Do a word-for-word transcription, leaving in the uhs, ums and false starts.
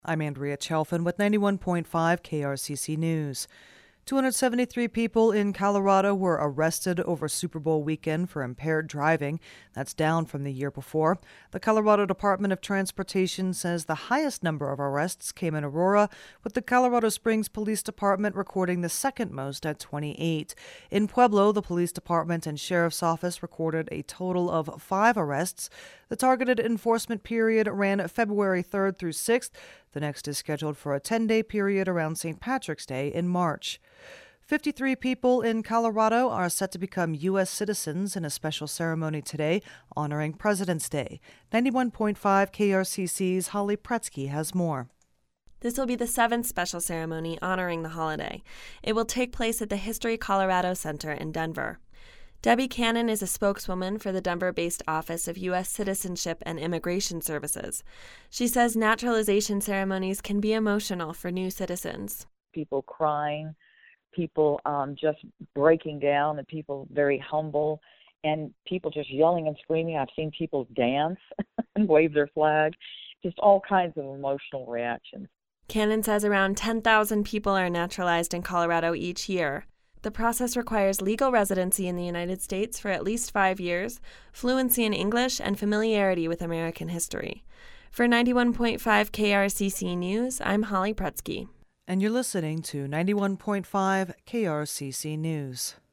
I'm Andrea Chelfin with ninety-one point five K R C C News. two hundred seventy-three people in Colorado were arrested over Super Bowl weekend for impaired driving. That's down from the year before. The Colorado Department of Transportation says the highest number of arrests came in Aurora, with the Colorado Springs Police Department recording the second most at twenty-eight. In Pueblo, the police department and sheriff's office recorded a total of five arrests. The targeted enforcement period ran February third through sixth. The next is scheduled for a ten-day period around Saint Patrick's Day in March. fifty-three people in Colorado are set to become U S citizens in a special ceremony today honoring President's Day. ninety-one point five K R C C's Holly Pretsky has more. This will be the seventh special ceremony honoring the holiday. It will take place at the History Colorado Center in Denver. Debbie Cannon is a spokeswoman for the Denver-based Office of U S Citizenship and Immigration Services. She says naturalization ceremonies can be emotional for new citizens. People crying, people um, just breaking down, and people very humble, and people just yelling and screaming. I've seen people dance and wave their flag, just all kinds of emotional reactions. Cannon says around ten thousand people are naturalized in Colorado each year. The process requires legal residency in the United States for at least five years, fluency in English, and familiarity with American history. For ninety-one point five K R C C News, I'm Holly Pretsky. And you're listening to ninety-one point five K R C C News.